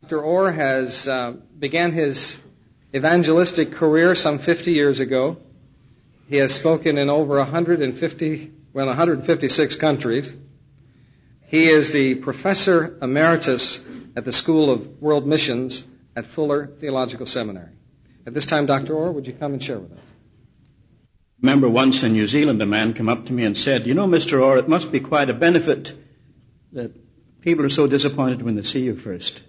Dr. Orr has began his evangelistic career some 50 years ago. He has spoken in over 156 countries. He is the professor emeritus at the School of World Missions at Fuller Theological Seminary. At this time, Dr. Orr, would you come and share with us? I remember once in New Zealand a man came up to me and said, "You know, Mr. Orr, it must be quite a benefit that people are so disappointed when they see you first."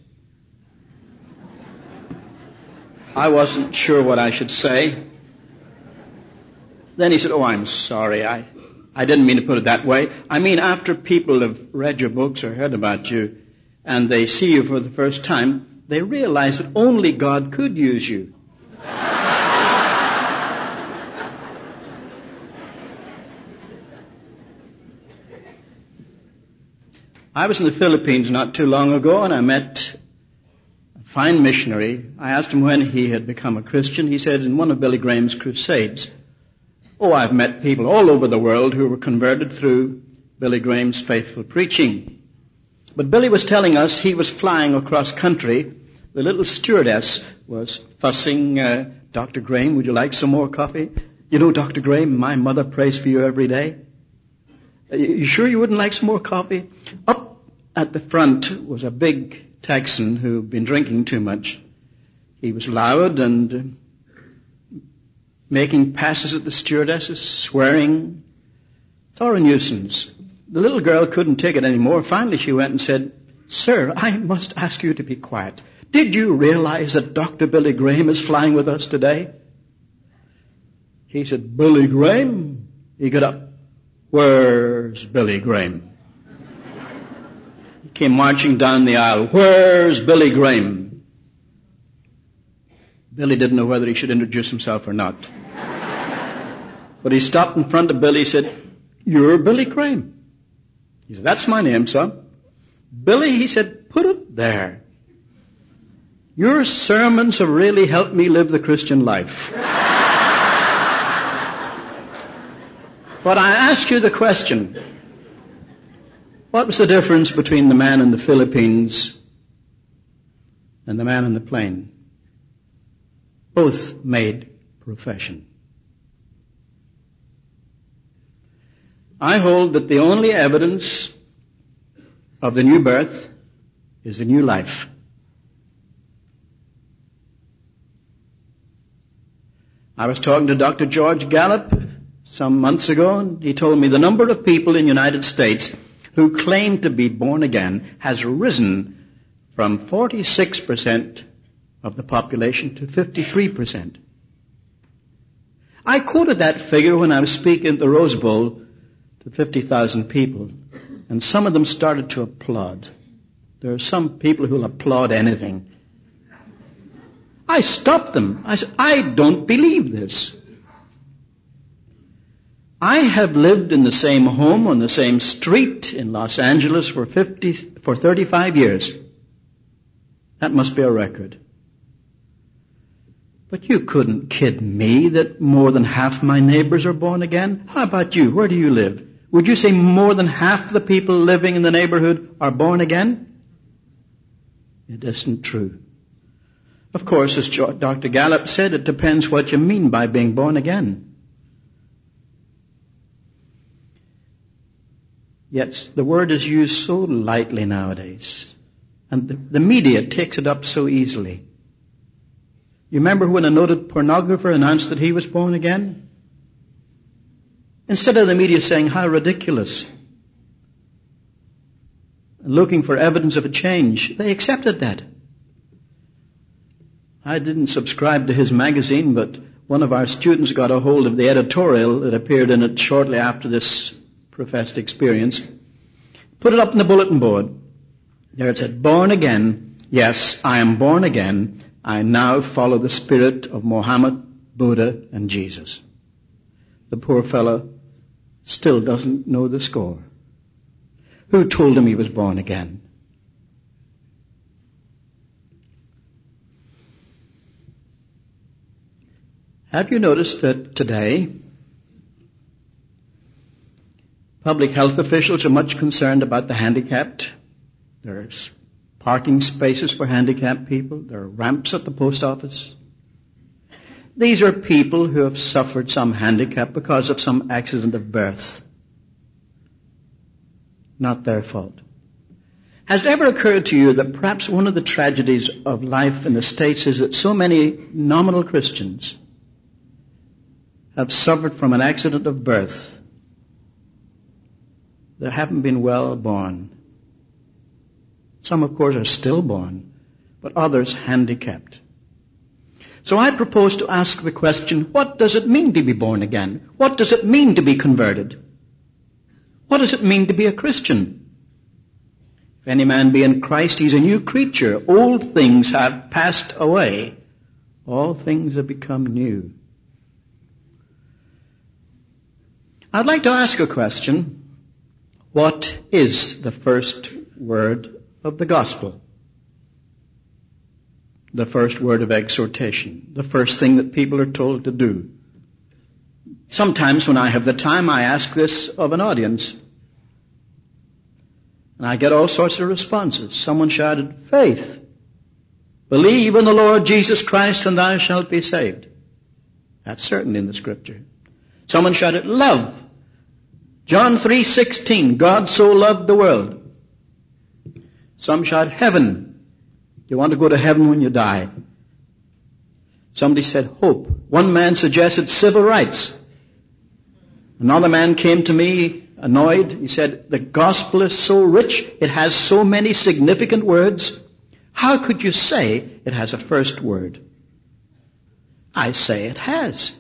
I wasn't sure what I should say. Then he said, "Oh, I'm sorry. I didn't mean to put it that way. I mean, after people have read your books or heard about you and they see you for the first time, they realize that only God could use you." I was in the Philippines not too long ago, and I met a fine missionary. I asked him when he had become a Christian. He said, in one of Billy Graham's crusades. "Oh, I've met people all over the world who were converted through Billy Graham's faithful preaching." But Billy was telling us he was flying across country. The little stewardess was fussing, "Dr. Graham, would you like some more coffee? You know, Dr. Graham, my mother prays for you every day. You sure you wouldn't like some more coffee?" Up at the front was a big Texan who'd been drinking too much. He was loud and making passes at the stewardesses, swearing. Thorough nuisance. The little girl couldn't take it anymore. Finally she went and said, "Sir, I must ask you to be quiet. Did you realize that Dr. Billy Graham is flying with us today?" He said, "Billy Graham?" He got up. "Where's Billy Graham?" He came marching down the aisle. "Where's Billy Graham?" Billy didn't know whether he should introduce himself or not. But he stopped in front of Billy. He said, "You're Billy Graham." He said, "That's my name, son." "Billy," he said, "put it there. Your sermons have really helped me live the Christian life." But I ask you the question, what was the difference between the man in the Philippines and the man in the plane? Both made profession. I hold that the only evidence of the new birth is the new life. I was talking to Dr. George Gallup some months ago, and he told me the number of people in the United States who claim to be born again has risen from 46% of the population to 53%. I quoted that figure when I was speaking at the Rose Bowl to 50,000 people, and some of them started to applaud. There are some people who will applaud anything. I stopped them. I said, "I don't believe this. I have lived in the same home on the same street in Los Angeles for 35 years. That must be a record. But you couldn't kid me that more than half my neighbors are born again. How about you? Where do you live? Would you say more than half the people living in the neighborhood are born again?" It isn't true. Of course, as Dr. Gallup said, it depends what you mean by being born again. Yet the word is used so lightly nowadays, and the media takes it up so easily. You remember when a noted pornographer announced that he was born again? Instead of the media saying, "How ridiculous," and looking for evidence of a change, they accepted that. I didn't subscribe to his magazine, but one of our students got a hold of the editorial that appeared in it shortly after this professed experience, put it up on the bulletin board. There it said, "Born again. Yes, I am born again. I now follow the spirit of Mohammed, Buddha, and Jesus." The poor fellow still doesn't know the score. Who told him he was born again? Have you noticed that today public health officials are much concerned about the handicapped? There's parking spaces for handicapped people. There are ramps at the post office. These are people who have suffered some handicap because of some accident of birth. Not their fault. Has it ever occurred to you that perhaps one of the tragedies of life in the States is that so many nominal Christians have suffered from an accident of birth? They haven't been well born. Some, of course, are stillborn, but others handicapped. So I propose to ask the question, what does it mean to be born again? What does it mean to be converted? What does it mean to be a Christian? If any man be in Christ, he's a new creature. Old things have passed away. All things have become new. I'd like to ask a question. What is the first word of the gospel? The first word of exhortation. The first thing that people are told to do. Sometimes when I have the time, I ask this of an audience. And I get all sorts of responses. Someone shouted, faith. Believe in the Lord Jesus Christ and thou shalt be saved. That's certain in the Scripture. Someone shouted, love. John 3:16, God so loved the world. Some shout, heaven. You want to go to heaven when you die. Somebody said, hope. One man suggested civil rights. Another man came to me annoyed. He said, the gospel is so rich, it has so many significant words. How could you say it has a first word? I say it has.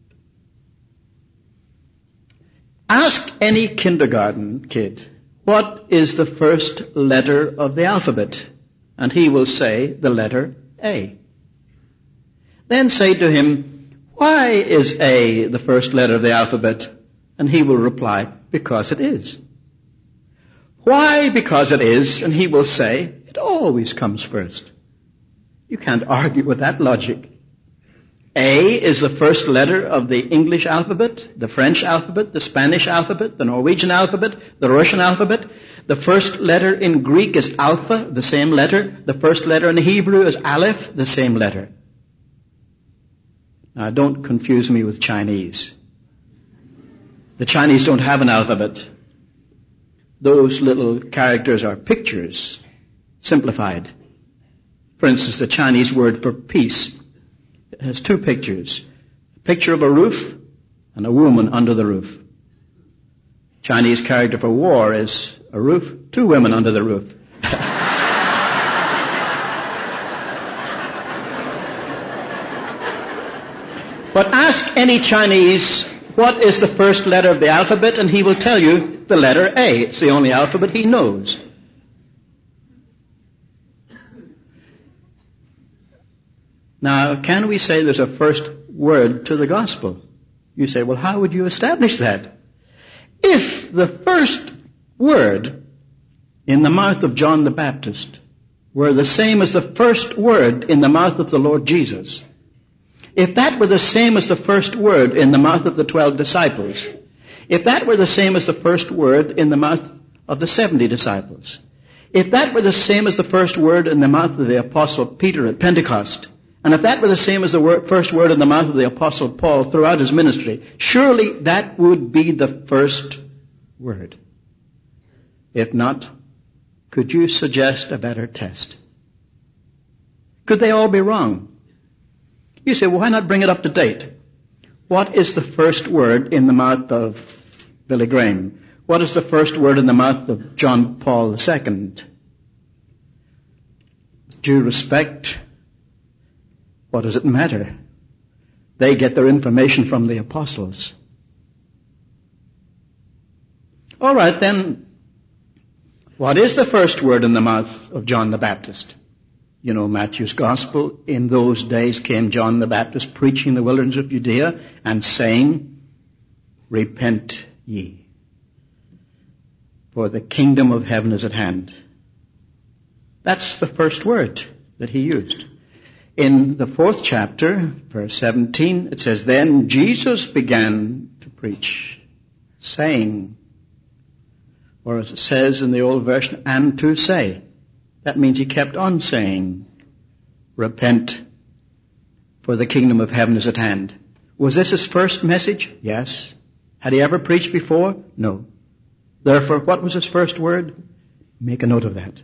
Ask any kindergarten kid, what is the first letter of the alphabet? And he will say the letter A. Then say to him, why is A the first letter of the alphabet? And he will reply, because it is. Why because it is? And he will say, it always comes first. You can't argue with that logic. A is the first letter of the English alphabet, the French alphabet, the Spanish alphabet, the Norwegian alphabet, the Russian alphabet. The first letter in Greek is alpha, the same letter. The first letter in Hebrew is aleph, the same letter. Now, don't confuse me with Chinese. The Chinese don't have an alphabet. Those little characters are pictures, simplified. For instance, the Chinese word for peace has two pictures. A picture of a roof and a woman under the roof. Chinese character for war is a roof, two women under the roof. But ask any Chinese, what is the first letter of the alphabet? And he will tell you the letter A. It's the only alphabet he knows. Now, can we say there's a first word to the gospel? You say, well, how would you establish that? If the first word in the mouth of John the Baptist were the same as the first word in the mouth of the Lord Jesus, if that were the same as the first word in the mouth of the 12 disciples, if that were the same as the first word in the mouth of the 70 disciples, if that were the same as the first word in the mouth of the Apostle Peter at Pentecost, and if that were the same as the first word in the mouth of the Apostle Paul throughout his ministry, surely that would be the first word. If not, could you suggest a better test? Could they all be wrong? You say, well, why not bring it up to date? What is the first word in the mouth of Billy Graham? What is the first word in the mouth of John Paul II? Due respect, what does it matter? They get their information from the apostles. All right, then, what is the first word in the mouth of John the Baptist? You know Matthew's Gospel. In those days came John the Baptist preaching in the wilderness of Judea and saying, repent ye, for the kingdom of heaven is at hand. That's the first word that he used. In the 4th chapter, verse 17, it says, then Jesus began to preach, saying, or as it says in the old version, and to say. That means he kept on saying, repent, for the kingdom of heaven is at hand. Was this his first message? Yes. Had he ever preached before? No. Therefore, what was his first word? Make a note of that.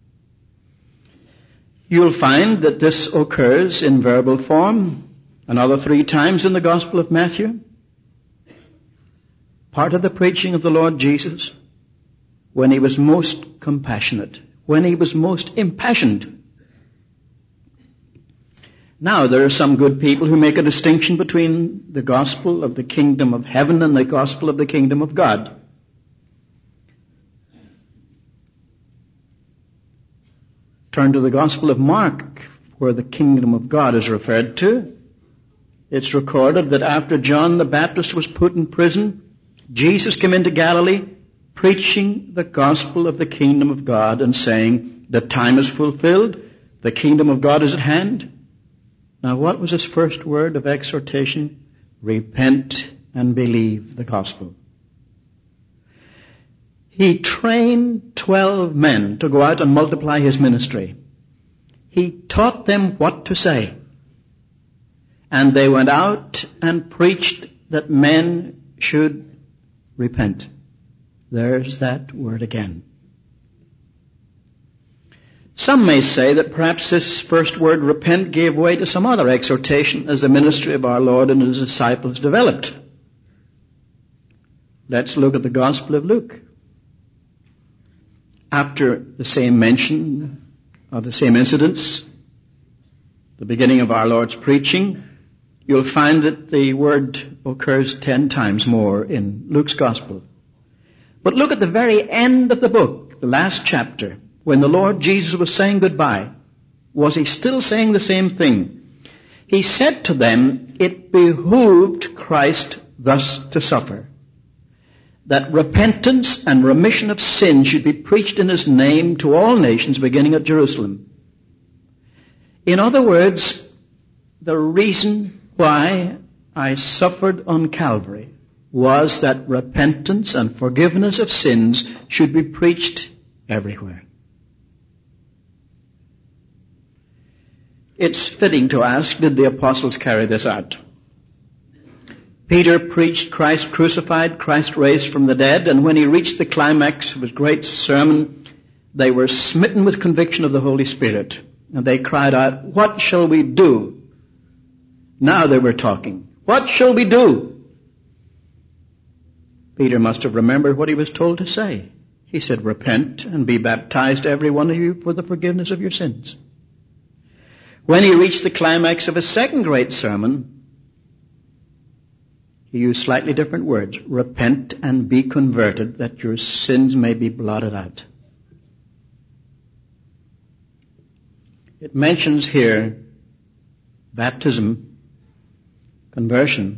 You'll find that this occurs in verbal form another 3 times in the Gospel of Matthew. Part of the preaching of the Lord Jesus, when he was most compassionate, when he was most impassioned. Now, there are some good people who make a distinction between the gospel of the kingdom of heaven and the gospel of the kingdom of God. Turn to the Gospel of Mark, where the kingdom of God is referred to. It's recorded that after John the Baptist was put in prison, Jesus came into Galilee preaching the gospel of the kingdom of God and saying, the time is fulfilled, the kingdom of God is at hand. Now, what was his first word of exhortation? Repent and believe the gospel. He trained 12 men to go out and multiply his ministry. He taught them what to say. And they went out and preached that men should repent. There's that word again. Some may say that perhaps this first word, repent, gave way to some other exhortation as the ministry of our Lord and his disciples developed. Let's look at the Gospel of Luke. After the same mention of the same incidents, the beginning of our Lord's preaching, you'll find that the word occurs 10 times more in Luke's Gospel. But look at the very end of the book, the last chapter, when the Lord Jesus was saying goodbye. Was he still saying the same thing? He said to them, it behooved Christ thus to suffer, that repentance and remission of sin should be preached in his name to all nations, beginning at Jerusalem. In other words, the reason why I suffered on Calvary was that repentance and forgiveness of sins should be preached everywhere. It's fitting to ask, did the apostles carry this out? Peter preached Christ crucified, Christ raised from the dead, and when he reached the climax of his great sermon, they were smitten with conviction of the Holy Spirit. And they cried out, what shall we do? Now they were talking. What shall we do? Peter must have remembered what he was told to say. He said, repent and be baptized, every one of you, for the forgiveness of your sins. When he reached the climax of his second great sermon, he used slightly different words. Repent and be converted, that your sins may be blotted out. It mentions here baptism, conversion.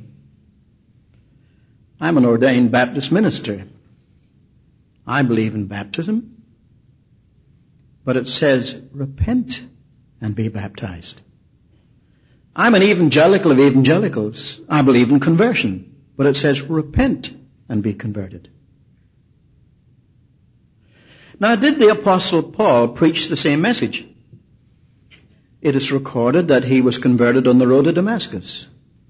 I'm an ordained Baptist minister. I believe in baptism. But it says, repent and be baptized. I'm an evangelical of evangelicals. I believe in conversion. But it says, repent and be converted. Now, did the Apostle Paul preach the same message? It is recorded that he was converted on the road to Damascus.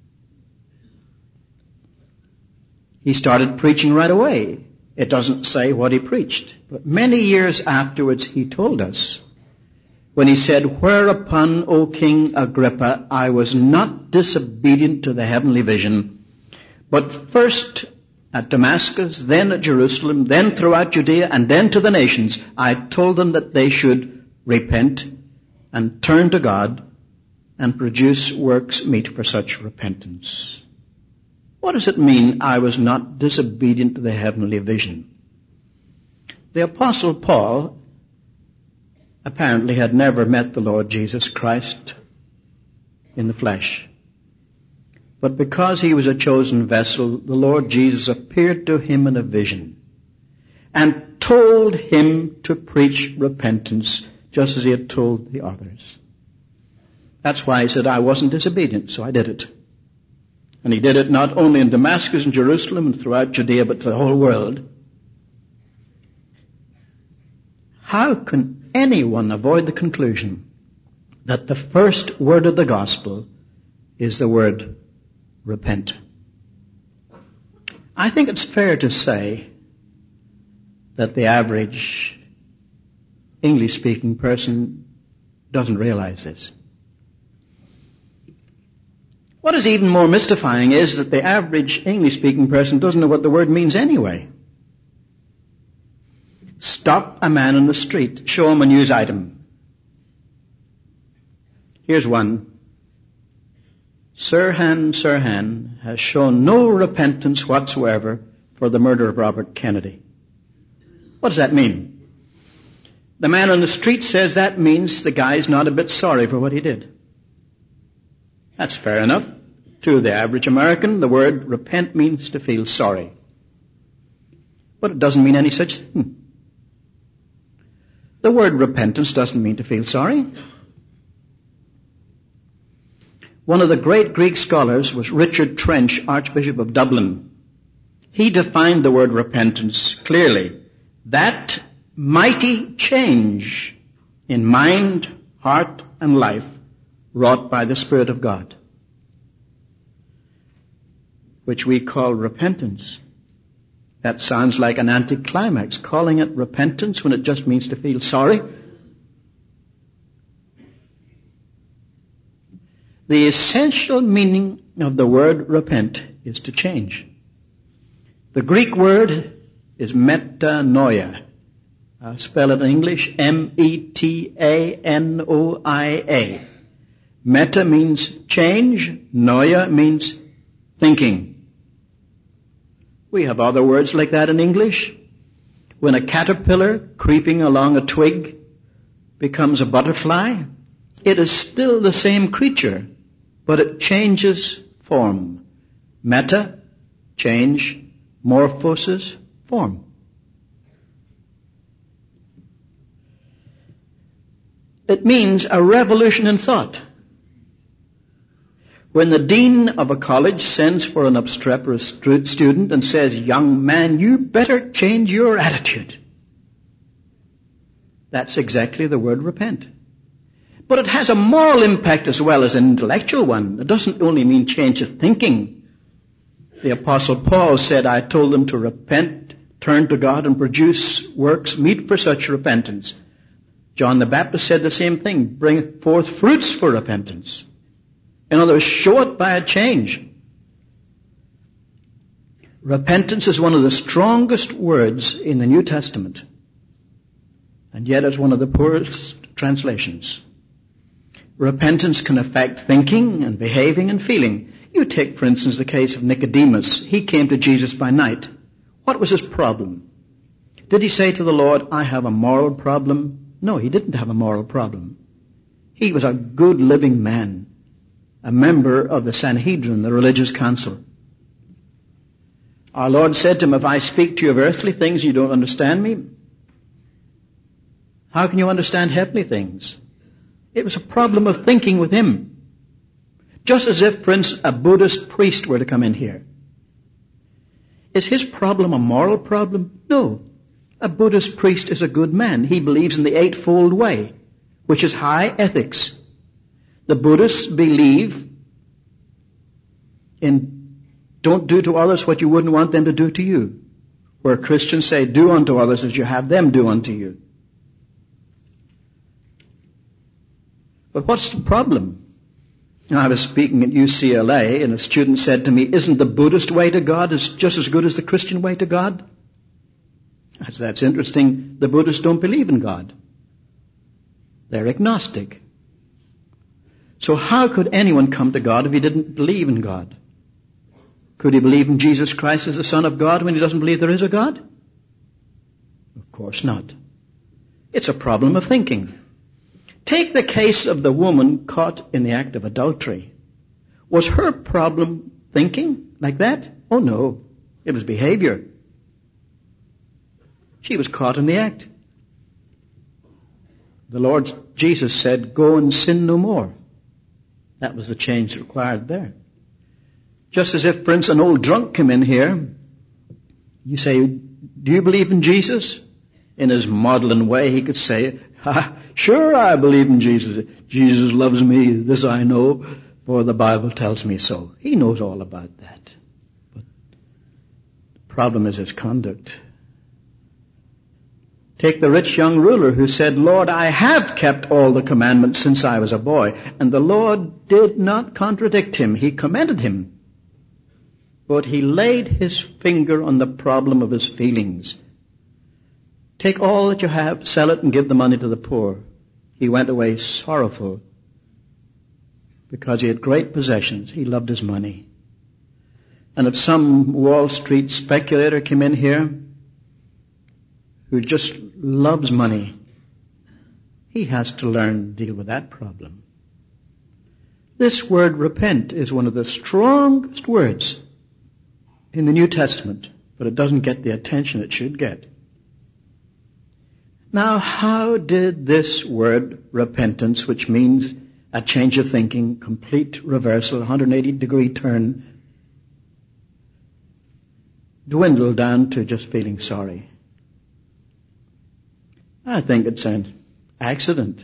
He started preaching right away. It doesn't say what he preached. But many years afterwards, he told us, when he said, whereupon, O King Agrippa, I was not disobedient to the heavenly vision, but first at Damascus, then at Jerusalem, then throughout Judea, and then to the nations, I told them that they should repent and turn to God and produce works meet for such repentance. What does it mean, I was not disobedient to the heavenly vision? The Apostle Paul apparently had never met the Lord Jesus Christ in the flesh. But because he was a chosen vessel, the Lord Jesus appeared to him in a vision and told him to preach repentance just as he had told the others. That's why he said, I wasn't disobedient, so I did it. And he did it not only in Damascus and Jerusalem and throughout Judea, but the whole world. How can anyone avoid the conclusion that the first word of the gospel is the word repent? I think it's fair to say that the average English-speaking person doesn't realize this. What is even more mystifying is that the average English-speaking person doesn't know what the word means anyway. Stop a man on the street, show him a news item. Here's one. Sirhan has shown no repentance whatsoever for the murder of Robert Kennedy. What does that mean? The man on the street says that means the guy's not a bit sorry for what he did. That's fair enough. To the average American, the word repent means to feel sorry. But it doesn't mean any such thing. The word repentance doesn't mean to feel sorry. One of the great Greek scholars was Richard Trench, Archbishop of Dublin. He defined the word repentance clearly. That mighty change in mind, heart, and life wrought by the Spirit of God, which we call repentance. That sounds like an anticlimax, calling it repentance when it just means to feel sorry. The essential meaning of the word repent is to change. The Greek word is metanoia. I'll spell it in English, M-E-T-A-N-O-I-A. Meta means change, noia means thinking. We have other words like that in English. When a caterpillar creeping along a twig becomes a butterfly, it is still the same creature, but it changes form. Meta, change, morphosis, form. It means a revolution in thought. When the dean of a college sends for an obstreperous student and says, "Young man, you better change your attitude," that's exactly the word repent. But it has a moral impact as well as an intellectual one. It doesn't only mean change of thinking. The Apostle Paul said, "I told them to repent, turn to God, and produce works meet for such repentance." John the Baptist said the same thing, "Bring forth fruits for repentance." In other words, show it by a change. Repentance is one of the strongest words in the New Testament, and yet it's one of the poorest translations. Repentance can affect thinking and behaving and feeling. You take, for instance, the case of Nicodemus. He came to Jesus by night. What was his problem? Did he say to the Lord, "I have a moral problem"? No, he didn't have a moral problem. He was a good living man, a member of the Sanhedrin, the religious council. Our Lord said to him, "If I speak to you of earthly things, you don't understand me. How can you understand heavenly things?" It was a problem of thinking with him. Just as if, for instance, a Buddhist priest were to come in here. Is his problem a moral problem? No. A Buddhist priest is a good man. He believes in the Eightfold Way, which is high ethics. The Buddhists believe in don't do to others what you wouldn't want them to do to you, where Christians say do unto others as you have them do unto you. But what's the problem? I was speaking at UCLA and a student said to me, "Isn't the Buddhist way to God just as good as the Christian way to God?" I said, "That's interesting. The Buddhists don't believe in God. They're agnostic. So how could anyone come to God if he didn't believe in God? Could he believe in Jesus Christ as the Son of God when he doesn't believe there is a God? Of course not. It's a problem of thinking. Take the case of the woman caught in the act of adultery. Was her problem thinking like that? Oh no, it was behavior. She was caught in the act. The Lord Jesus said, "Go and sin no more." That was the change required there. Just as if, for instance, an old drunk came in here, you say, "Do you believe in Jesus?" In his maudlin way, he could say, Sure, I believe in Jesus. Jesus loves me, this I know, for the Bible tells me so. He knows all about that. But the problem is his conduct. Take the rich young ruler who said, Lord, I have kept all the commandments since I was a boy. And the Lord did not contradict him. He commended him. But he laid his finger on the problem of his feelings. Take all that you have, sell it, and give the money to the poor. He went away sorrowful because he had great possessions. He loved his money. And if some Wall Street speculator came in here who just loves money, he has to learn to deal with that problem. This word repent is one of the strongest words in the New Testament, but it doesn't get the attention it should get. Now, how did this word repentance, which means a change of thinking, complete reversal, 180-degree turn, dwindle down to just feeling sorry? I think it's an accident.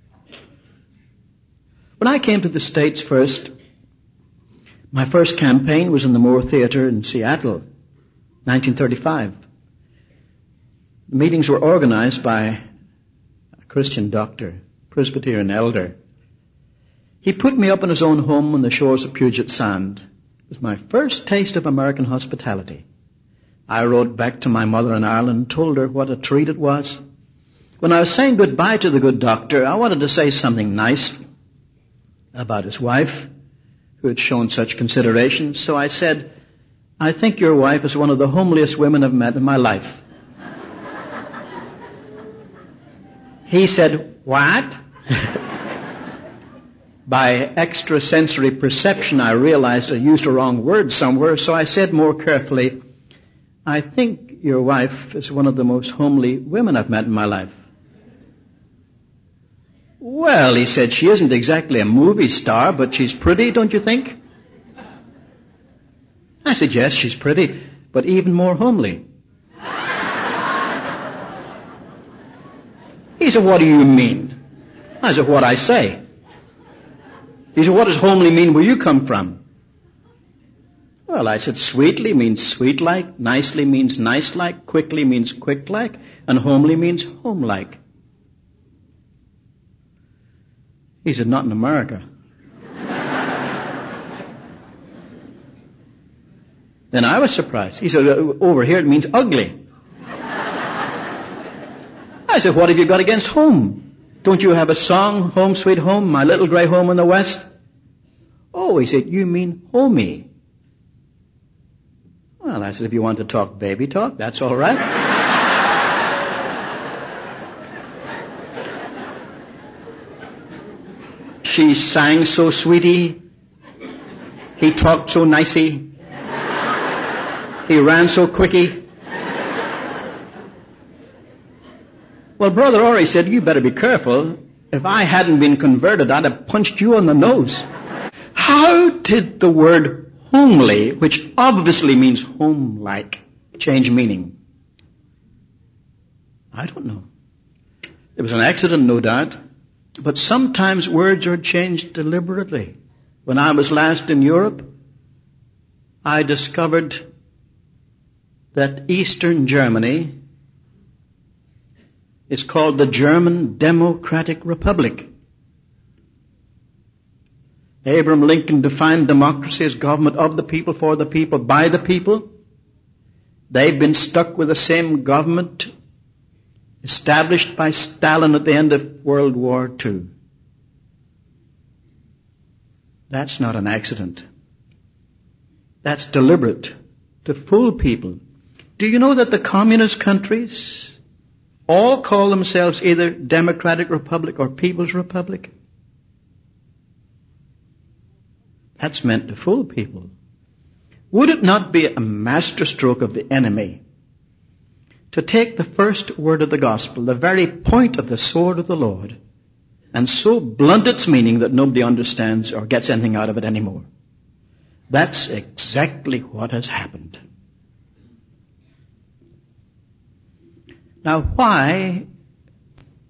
When I came to the States first, my first campaign was in the Moore Theater in Seattle, 1935. The meetings were organized by a Christian doctor, Presbyterian elder. He put me up in his own home on the shores of Puget Sound. It was my first taste of American hospitality. I wrote back to my mother in Ireland and told her what a treat it was. When I was saying goodbye to the good doctor, I wanted to say something nice about his wife, who had shown such consideration. So I said, I think your wife is one of the homeliest women I've met in my life. He said, what? By extrasensory perception, I realized I used a wrong word somewhere, so I said more carefully, I think your wife is one of the most homely women I've met in my life. Well, he said, she isn't exactly a movie star, but she's pretty, don't you think? I said, yes, she's pretty, but even more homely. He said, what do you mean? I said, what I say. He said, what does homely mean where you come from? Well, I said, sweetly means sweet-like, nicely means nice-like, quickly means quick-like, and homely means home-like. He said, not in America. Then I was surprised. He said, over here it means ugly. I said, what have you got against home? Don't you have a song, Home Sweet Home, My Little Grey Home in the West? Oh, he said, you mean homey. Well, I said, if you want to talk baby talk, that's all right. She sang so sweetie. He talked so nicey. He ran so quickie. Well, Brother Ori said, you better be careful. If I hadn't been converted, I'd have punched you on the nose. How did the word homely, which obviously means home-like, change meaning? I don't know. It was an accident, no doubt. But sometimes words are changed deliberately. When I was last in Europe, I discovered that Eastern Germany is called the German Democratic Republic. Abraham Lincoln defined democracy as government of the people, for the people, by the people. They've been stuck with the same government established by Stalin at the end of World War II. That's not an accident. That's deliberate to fool people. Do you know that the communist countries all call themselves either Democratic Republic or People's Republic? That's meant to fool people. Would it not be a masterstroke of the enemy to take the first word of the gospel, the very point of the sword of the Lord, and so blunt its meaning that nobody understands or gets anything out of it anymore? That's exactly what has happened. Now, why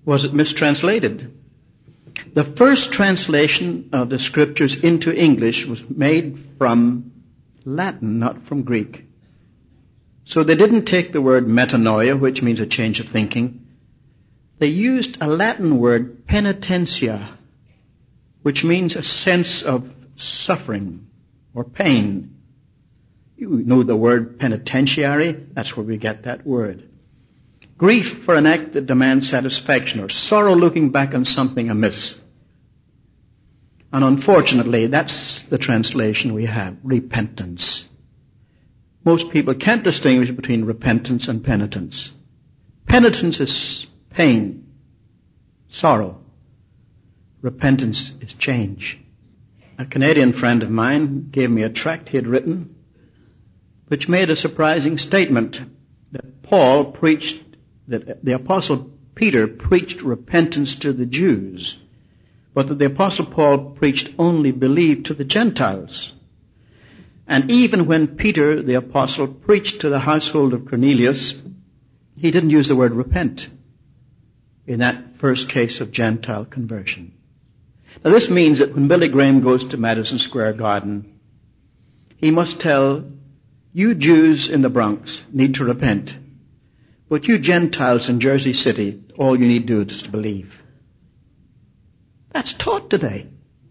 was it mistranslated? The first translation of the Scriptures into English was made from Latin, not from Greek. So they didn't take the word metanoia, which means a change of thinking. They used a Latin word, penitentia, which means a sense of suffering or pain. You know the word penitentiary? That's where we get that word. Grief for an act that demands satisfaction, or sorrow looking back on something amiss. And unfortunately, that's the translation we have, repentance. Most people can't distinguish between repentance and penitence. Penitence is pain, sorrow. Repentance is change. A Canadian friend of mine gave me a tract he had written, which made a surprising statement that the Apostle Peter preached repentance to the Jews, but that the Apostle Paul preached only belief to the Gentiles. And even when Peter, the Apostle, preached to the household of Cornelius, he didn't use the word repent in that first case of Gentile conversion. Now this means that when Billy Graham goes to Madison Square Garden, he must tell, you Jews in the Bronx need to repent, but you Gentiles in Jersey City, all you need to do is to believe. That's taught today.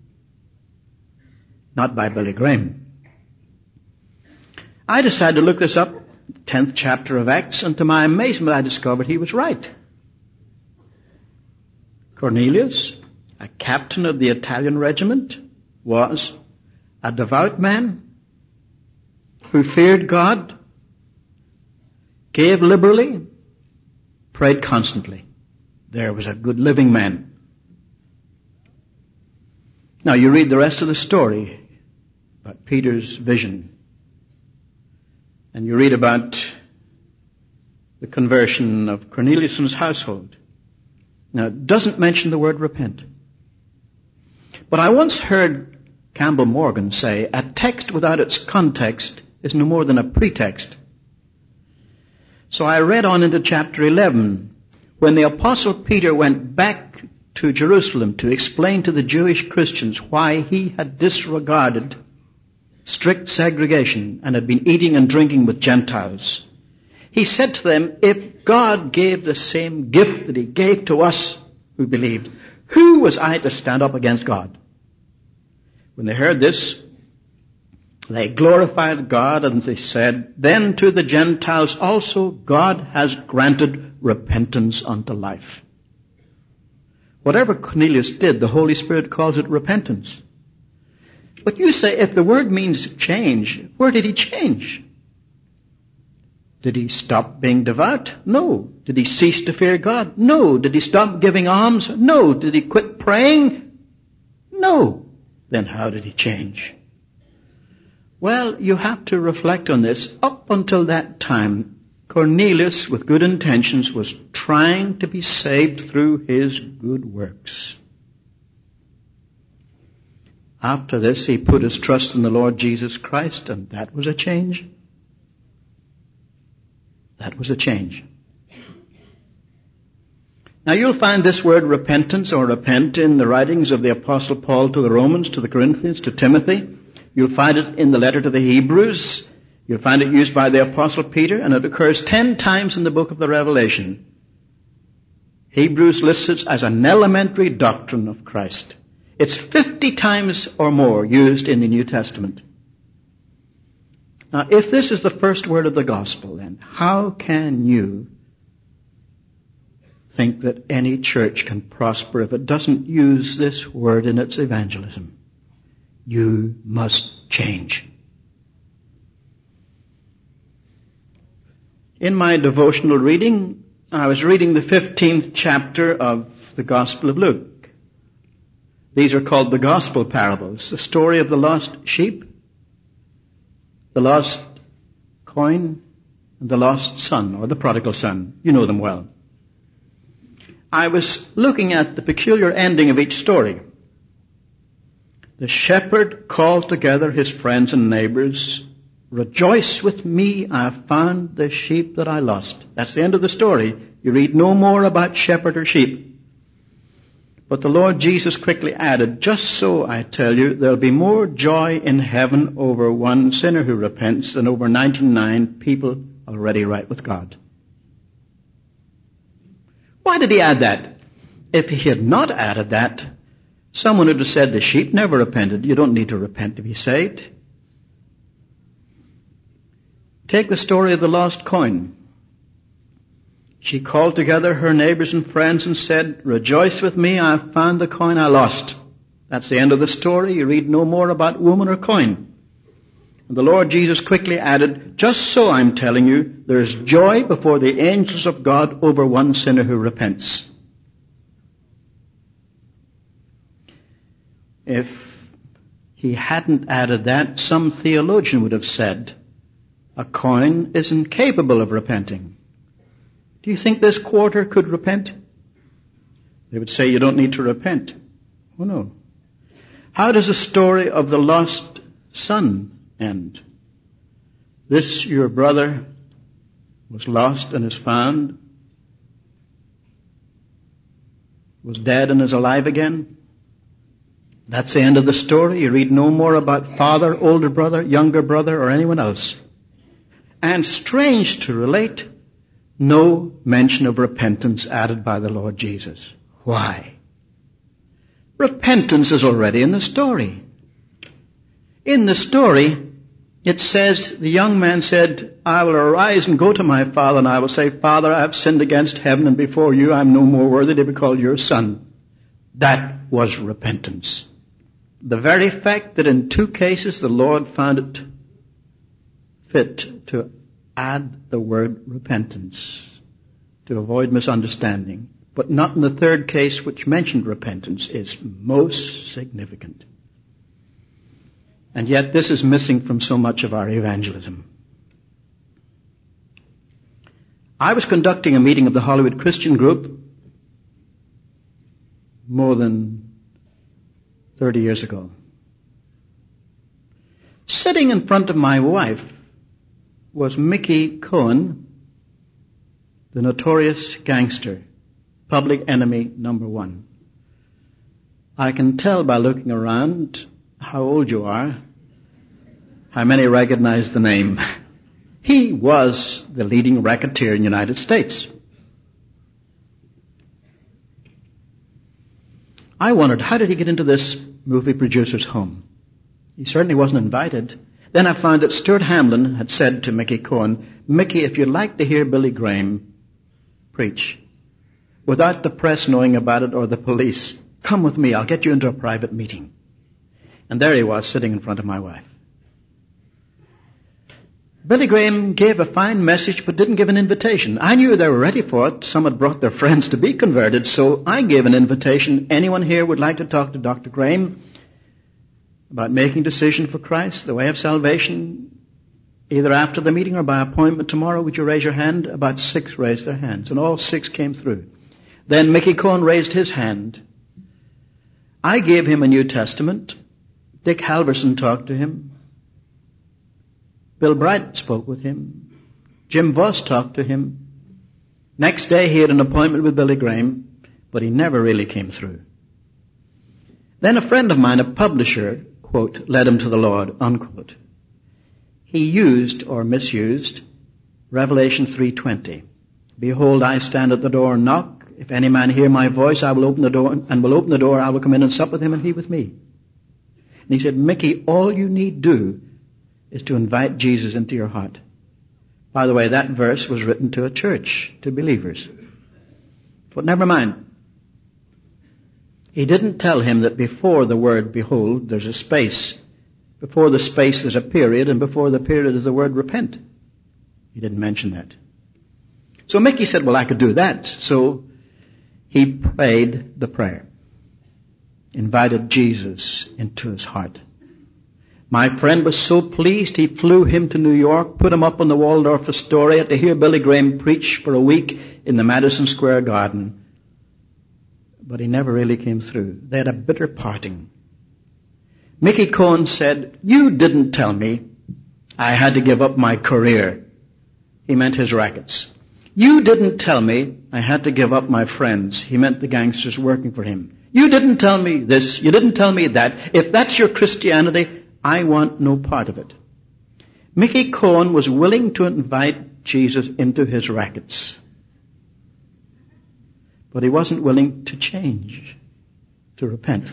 Not by Billy Graham. I decided to look this up, 10th chapter of Acts, and to my amazement I discovered he was right. Cornelius, a captain of the Italian regiment, was a devout man who feared God, gave liberally, prayed constantly. There was a good living man. Now you read the rest of the story about Peter's vision. And you read about the conversion of Cornelius and his household. Now, it doesn't mention the word repent. But I once heard Campbell Morgan say, a text without its context is no more than a pretext. So I read on into chapter 11, when the Apostle Peter went back to Jerusalem to explain to the Jewish Christians why he had disregarded strict segregation and had been eating and drinking with Gentiles. He said to them, if God gave the same gift that he gave to us who believed, who was I to stand up against God? When they heard this, they glorified God and they said, then to the Gentiles also God has granted repentance unto life. Whatever Cornelius did, the Holy Spirit calls it repentance. But you say, if the word means change, where did he change? Did he stop being devout? No. Did he cease to fear God? No. Did he stop giving alms? No. Did he quit praying? No. Then how did he change? Well, you have to reflect on this. Up until that time, Cornelius, with good intentions, was trying to be saved through his good works. After this, he put his trust in the Lord Jesus Christ, and that was a change. That was a change. Now you'll find this word repentance or repent in the writings of the Apostle Paul to the Romans, to the Corinthians, to Timothy. You'll find it in the letter to the Hebrews. You'll find it used by the Apostle Peter, and it occurs 10 times in the book of the Revelation. Hebrews lists it as an elementary doctrine of Christ. It's 50 times or more used in the New Testament. Now, if this is the first word of the gospel, then how can you think that any church can prosper if it doesn't use this word in its evangelism? You must change. In my devotional reading, I was reading the 15th chapter of the Gospel of Luke. These are called the gospel parables. The story of the lost sheep, the lost coin, and the lost son, or the prodigal son. You know them well. I was looking at the peculiar ending of each story. The shepherd called together his friends and neighbors. Rejoice with me, I have found the sheep that I lost. That's the end of the story. You read no more about shepherd or sheep. But the Lord Jesus quickly added, just so I tell you, there'll be more joy in heaven over one sinner who repents than over 99 people already right with God. Why did he add that? If he had not added that, someone would have said the sheep never repented. You don't need to repent to be saved. Take the story of the lost coin. She called together her neighbors and friends and said, rejoice with me, I have found the coin I lost. That's the end of the story. You read no more about woman or coin. And the Lord Jesus quickly added, just so I'm telling you, there's joy before the angels of God over one sinner who repents. If he hadn't added that, some theologian would have said, a coin is incapable of repenting. Do you think this quarter could repent? They would say you don't need to repent. Oh no. How does the story of the lost son end? This your brother was lost and is found, was dead and is alive again. That's the end of the story. You read no more about father, older brother, younger brother, or anyone else. And strange to relate, no mention of repentance added by the Lord Jesus. Why? Repentance is already in the story. In the story, it says, the young man said, I will arise and go to my father, and I will say, Father, I have sinned against heaven and before you. I am no more worthy to be called your son. That was repentance. The very fact that in 2 cases the Lord found it fit to add the word repentance to avoid misunderstanding, but not in the 3rd case which mentioned repentance, is most significant. And yet this is missing from so much of our evangelism. I was conducting a meeting of the Hollywood Christian Group more than 30 years ago. Sitting in front of my wife was Mickey Cohen, the notorious gangster, public enemy number 1. I can tell by looking around how old you are, how many recognize the name. He was the leading racketeer in the United States. I wondered, how did he get into this movie producer's home? He certainly wasn't invited. Then I found that Stuart Hamlin had said to Mickey Cohen, Mickey, if you'd like to hear Billy Graham preach, without the press knowing about it or the police, come with me, I'll get you into a private meeting. And there he was, sitting in front of my wife. Billy Graham gave a fine message, but didn't give an invitation. I knew they were ready for it. Some had brought their friends to be converted, so I gave an invitation. Anyone here would like to talk to Dr. Graham about making decision for Christ, the way of salvation, either after the meeting or by appointment tomorrow? Would you raise your hand? About 6 raised their hands, and all 6 came through. Then Mickey Cohen raised his hand. I gave him a New Testament. Dick Halverson talked to him. Bill Bright spoke with him. Jim Voss talked to him. Next day he had an appointment with Billy Graham, but he never really came through. Then a friend of mine, a publisher, quote, led him to the Lord, unquote. He used or misused Revelation 3:20. Behold, I stand at the door and knock. If any man hear my voice, I will open the door, and will open the door, I will come in and sup with him and he with me. And he said, Mickey, all you need do is to invite Jesus into your heart. By the way, that verse was written to a church, to believers. But never mind. He didn't tell him that before the word behold, there's a space. Before the space, there's a period, and before the period is the word repent. He didn't mention that. So Mickey said, well, I could do that. So he prayed the prayer. Invited Jesus into his heart. My friend was so pleased, he flew him to New York, put him up on the Waldorf Astoria to hear Billy Graham preach for a week in the Madison Square Garden. But he never really came through. They had a bitter parting. Mickey Cohen said, you didn't tell me I had to give up my career. He meant his rackets. You didn't tell me I had to give up my friends. He meant the gangsters working for him. You didn't tell me this. You didn't tell me that. If that's your Christianity, I want no part of it. Mickey Cohen was willing to invite Jesus into his rackets. But he wasn't willing to change, to repent.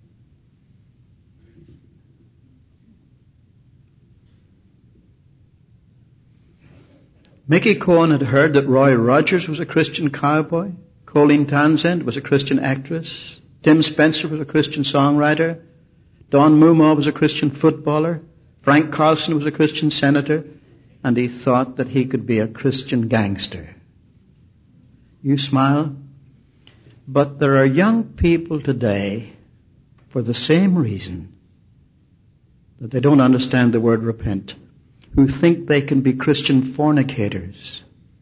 Mickey Cohen had heard that Roy Rogers was a Christian cowboy. Colleen Townsend was a Christian actress. Tim Spencer was a Christian songwriter. Don Moomaw was a Christian footballer. Frank Carlson was a Christian senator. And he thought that he could be a Christian gangster. You smile. But there are young people today, for the same reason, that they don't understand the word repent, who think they can be Christian fornicators.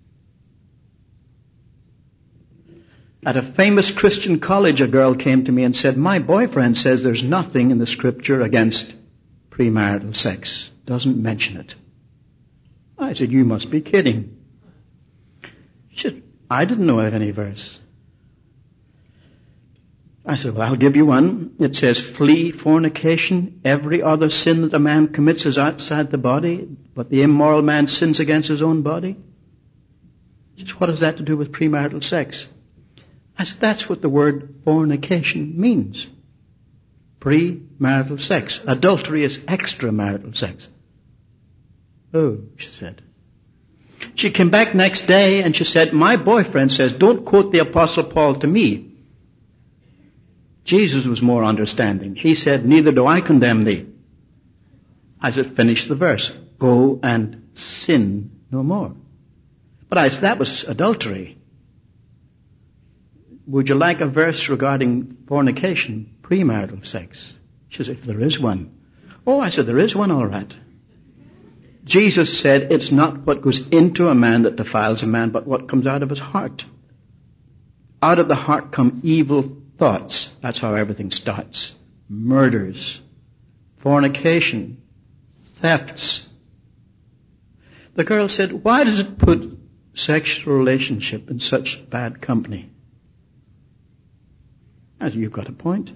At a famous Christian college, a girl came to me and said, my boyfriend says there's nothing in the scripture against premarital sex. Doesn't mention it. I said, you must be kidding. She said, I didn't know of any verse. I said, well, I'll give you one. It says, flee fornication. Every other sin that a man commits is outside the body, but the immoral man sins against his own body. Just what has that to do with premarital sex? I said, that's what the word fornication means. Premarital sex. Adultery is extramarital sex. Oh, she said. She came back next day and she said, my boyfriend says, don't quote the Apostle Paul to me. Jesus was more understanding. He said, neither do I condemn thee. I said, finish the verse. Go and sin no more. But I said, that was adultery. Would you like a verse regarding fornication, premarital sex? She said, if there is one. Oh, I said, there is one, all right. Jesus said, it's not what goes into a man that defiles a man, but what comes out of his heart. Out of the heart come evil thoughts. That's how everything starts. Murders, fornication, thefts. The girl said, why does it put sexual relationship in such bad company? I said, you've got a point.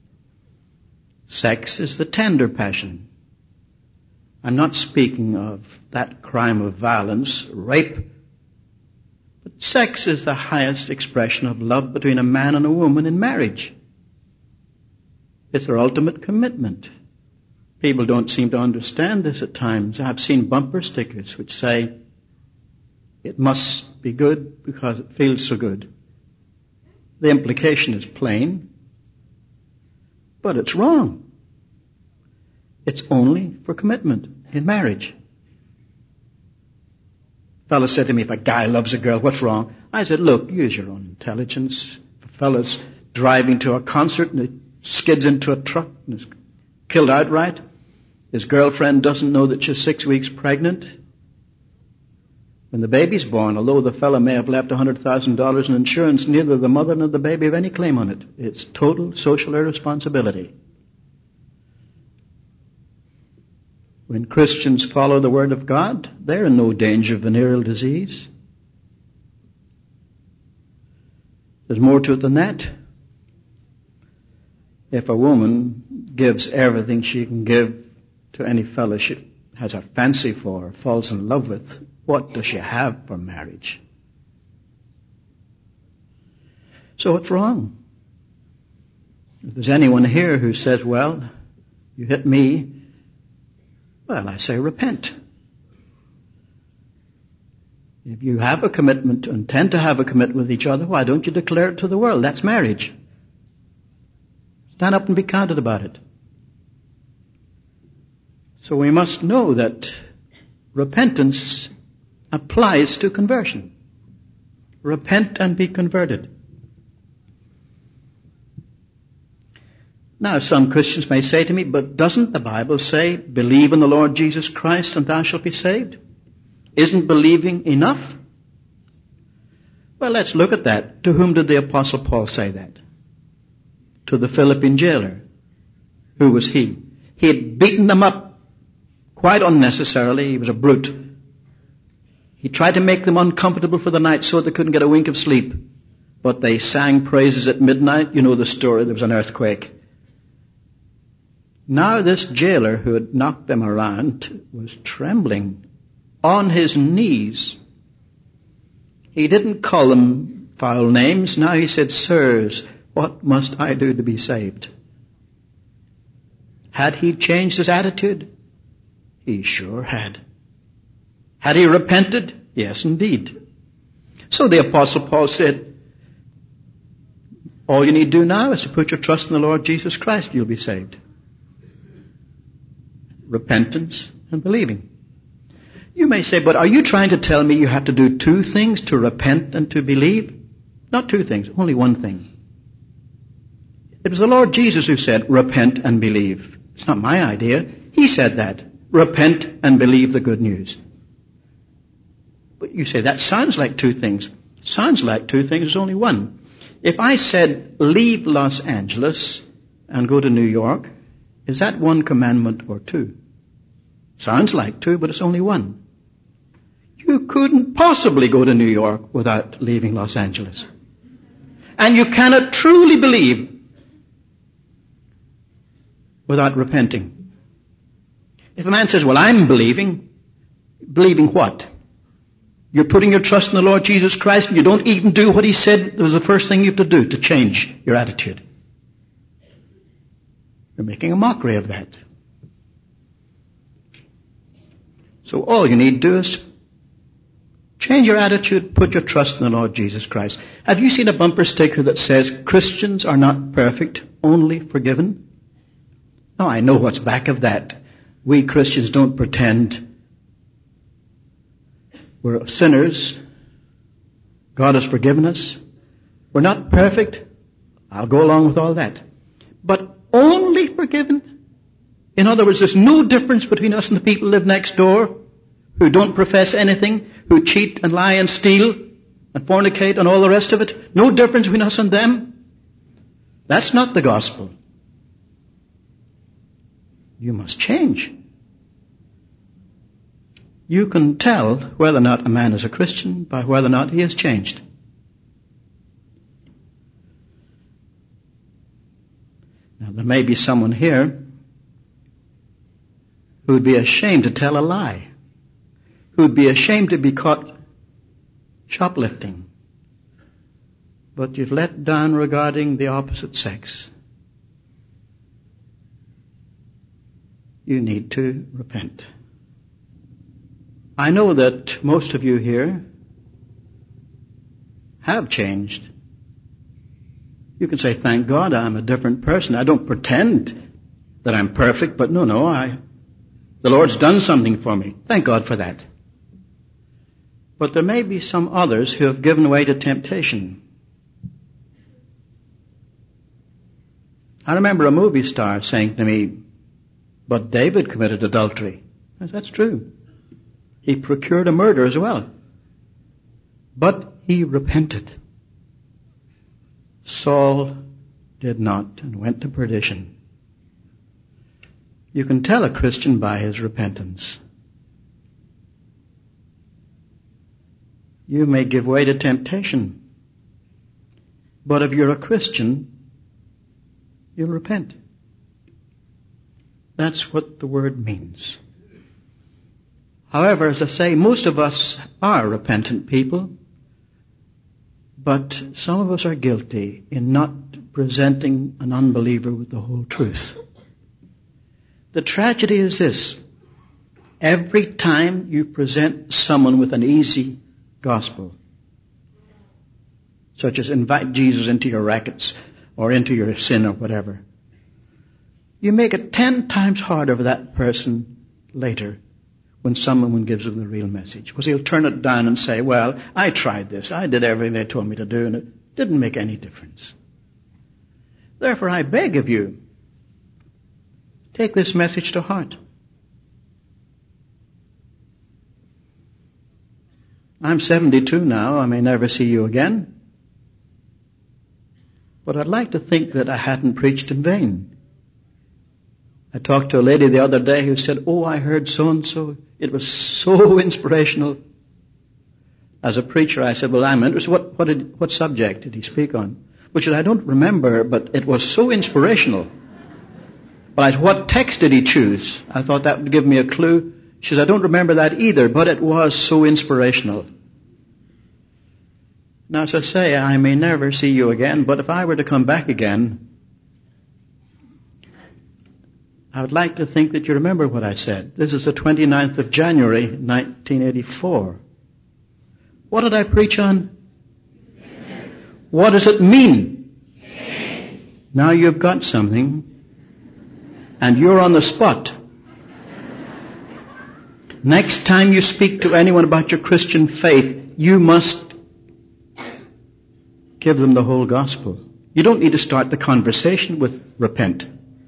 Sex is the tender passion. I'm not speaking of that crime of violence, rape. But sex is the highest expression of love between a man and a woman in marriage. It's their ultimate commitment. People don't seem to understand this at times. I've seen bumper stickers which say, it must be good because it feels so good. The implication is plain, but it's wrong. It's only for commitment in marriage. A fellow said to me, if a guy loves a girl, what's wrong? I said, look, use your own intelligence. If a fellow's driving to a concert and he skids into a truck and is killed outright, his girlfriend doesn't know that she's 6 weeks pregnant. When the baby's born, although the fellow may have left $100,000 in insurance, neither the mother nor the baby have any claim on it. It's total social irresponsibility. When Christians follow the Word of God, they're in no danger of venereal disease. There's more to it than that. If a woman gives everything she can give to any fellow she has a fancy for, falls in love with, what does she have for marriage? So it's wrong. If there's anyone here who says, well, you hit me, well, I say repent. If you have a commitment, intend to have a commitment with each other, why don't you declare it to the world? That's marriage. Stand up and be counted about it. So we must know that repentance applies to conversion. Repent and be converted. Now, some Christians may say to me, but doesn't the Bible say, believe in the Lord Jesus Christ and thou shalt be saved? Isn't believing enough? Well, let's look at that. To whom did the Apostle Paul say that? To the Philippian jailer. Who was he? He had beaten them up quite unnecessarily. He was a brute. He tried to make them uncomfortable for the night so they couldn't get a wink of sleep. but they sang praises at midnight. You know the story, there was an earthquake. Now this jailer who had knocked them around was trembling on his knees. He didn't call them foul names. Now he said, "Sirs, what must I do to be saved?" Had he changed his attitude? He sure had. Had he repented? Yes, indeed. So the Apostle Paul said, all you need to do now is to put your trust in the Lord Jesus Christ. You'll be saved. Repentance and believing. You may say, but are you trying to tell me you have to do two things, to repent and to believe? Not two things, only one thing. It was the Lord Jesus who said, repent and believe. It's not my idea. He said that. Repent and believe the good news. But you say, that sounds like two things. Sounds like two things, there's only one. If I said, leave Los Angeles and go to New York, is that one commandment or two? Sounds like two, but it's only one. You couldn't possibly go to New York without leaving Los Angeles. And you cannot truly believe without repenting. If a man says, well, I'm believing what? You're putting your trust in the Lord Jesus Christ and you don't even do what He said was the first thing you have to do to change your attitude. You're making a mockery of that. So all you need to do is change your attitude, put your trust in the Lord Jesus Christ. Have you seen a bumper sticker that says, Christians are not perfect, only forgiven? No, I know what's back of that. We Christians don't pretend we're sinners. God has forgiven us. We're not perfect. I'll go along with all that. But only forgiven? In other words, there's no difference between us and the people who live next door, who don't profess anything, who cheat and lie and steal and fornicate and all the rest of it. No difference between us and them. That's not the gospel. You must change. You can tell whether or not a man is a Christian by whether or not he has changed. Now, there may be someone here who would be ashamed to tell a lie, who would be ashamed to be caught shoplifting, but you've let down regarding the opposite sex. You need to repent. I know that most of you here have changed. You can say, thank God I'm a different person. I don't pretend that I'm perfect, but no, the Lord's done something for me. Thank God for that. But there may be some others who have given way to temptation. I remember a movie star saying to me, but David committed adultery. I said, that's true. He procured a murder as well. But he repented. Saul did not and went to perdition. You can tell a Christian by his repentance. You may give way to temptation. But if you're a Christian, you'll repent. That's what the word means. However, as I say, most of us are repentant people, but some of us are guilty in not presenting an unbeliever with the whole truth. The tragedy is this. Every time you present someone with an easy gospel, such as invite Jesus into your rackets or into your sin or whatever, you make it 10 times harder for that person later when someone gives them the real message. Because he'll turn it down and say, well, I tried this. I did everything they told me to do, and it didn't make any difference. Therefore, I beg of you, take this message to heart. I'm 72 now. I may never see you again. But I'd like to think that I hadn't preached in vain. I talked to a lady the other day who said, oh, I heard so-and-so. It was so inspirational. as a preacher, I said, well, I'm interested. What subject did he speak on? Well, she said, I don't remember, but it was so inspirational. But I said, what text did he choose? I thought that would give me a clue. She said, I don't remember that either, but it was so inspirational. Now, as I say, I may never see you again, but if I were to come back again, I would like to think that you remember what I said. This is the 29th of January, 1984. What did I preach on? What does it mean? Now you've got something, and you're on the spot. Next time you speak to anyone about your Christian faith, you must give them the whole gospel. You don't need to start the conversation with repent.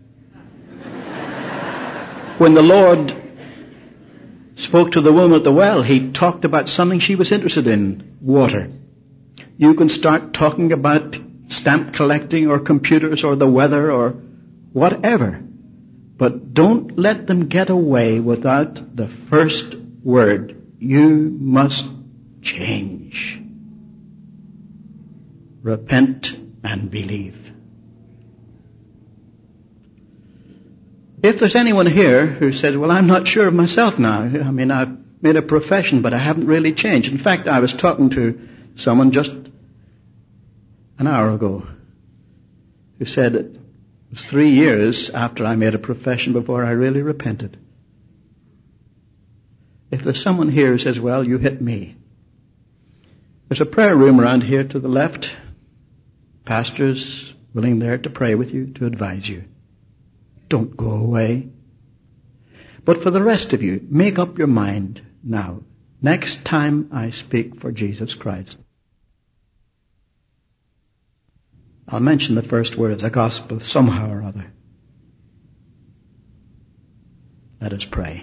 When the Lord spoke to the woman at the well, He talked about something she was interested in, water. You can start talking about stamp collecting or computers or the weather or whatever. But don't let them get away without the first word. You must change. Repent and believe. If there's anyone here who says, well, I'm not sure of myself now. I mean, I've made a profession, but I haven't really changed. In fact, I was talking to someone just an hour ago who said it was 3 years after I made a profession before I really repented. If there's someone here who says, well, you hit me. There's a prayer room around here to the left. Pastors willing there to pray with you, to advise you. Don't go away. But for the rest of you, make up your mind now. Next time I speak for Jesus Christ, I'll mention the first word of the gospel somehow or other. Let us pray.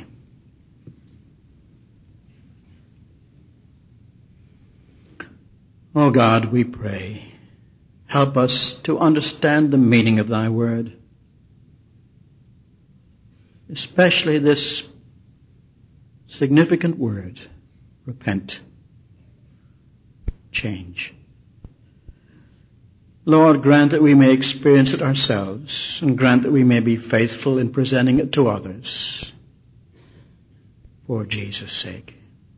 Oh God, we pray. Help us to understand the meaning of Thy word. Especially this significant word, repent, change. Lord, grant that we may experience it ourselves, and grant that we may be faithful in presenting it to others for Jesus' sake.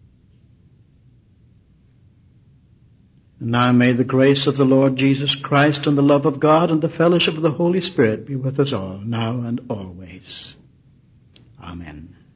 And now may the grace of the Lord Jesus Christ and the love of God and the fellowship of the Holy Spirit be with us all, now and always. Amen.